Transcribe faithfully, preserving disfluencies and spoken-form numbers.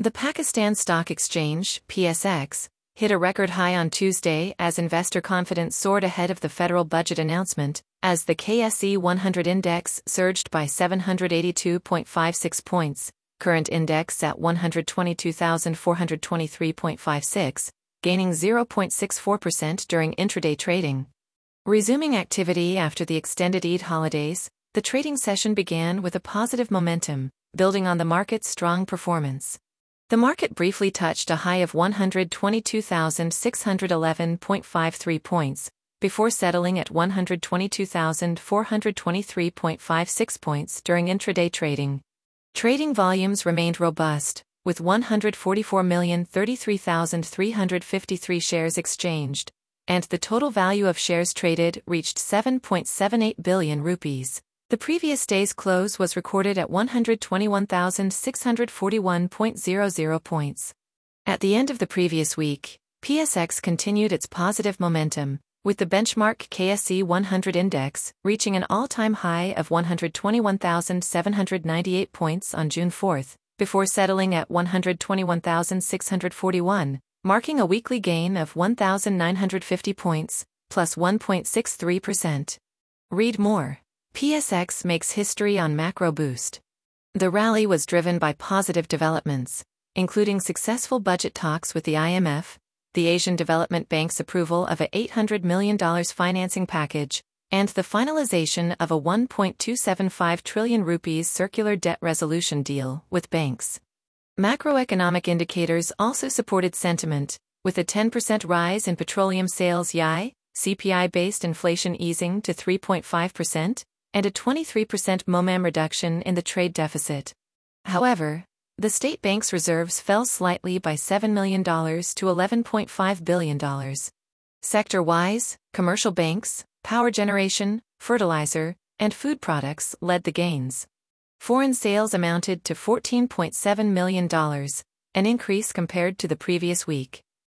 The Pakistan Stock Exchange, P S X, hit a record high on Tuesday as investor confidence soared ahead of the federal budget announcement, as the K S E one hundred index surged by seven hundred eighty-two point five six points, current index at one hundred twenty-two thousand four hundred twenty-three point five six, gaining zero point six four percent during intraday trading. Resuming activity after the extended Eid holidays, the trading session began with a positive momentum, building on the market's strong performance. The market briefly touched a high of one hundred twenty-two thousand six hundred eleven point five three points, before settling at one hundred twenty-two thousand four hundred twenty-three point five six points during intraday trading. Trading volumes remained robust, with one hundred forty-four million thirty-three thousand three hundred fifty-three shares exchanged, and the total value of shares traded reached seven point seven eight billion rupees. The previous day's close was recorded at one hundred twenty-one thousand six hundred forty-one point zero zero points. At the end of the previous week, P S X continued its positive momentum, with the benchmark K S E one hundred index reaching an all-time high of one hundred twenty-one thousand seven hundred ninety-eight points on June fourth, before settling at one hundred twenty-one thousand six hundred forty-one, marking a weekly gain of one thousand nine hundred fifty points, plus one point six three percent. Read more. P S X makes history on macro boost. The rally was driven by positive developments, including successful budget talks with the I M F, the Asian Development Bank's approval of a eight hundred million dollars financing package, and the finalization of a one point two seven five trillion rupees circular debt resolution deal with banks. Macroeconomic indicators also supported sentiment, with a ten percent rise in petroleum sales Y I, C P I-based inflation easing to three point five percent, and a twenty-three percent M O M A reduction in the trade deficit. However, the state bank's reserves fell slightly by seven million dollars to eleven point five billion dollars. Sector-wise, commercial banks, power generation, fertilizer, and food products led the gains. Foreign sales amounted to fourteen point seven million dollars, an increase compared to the previous week.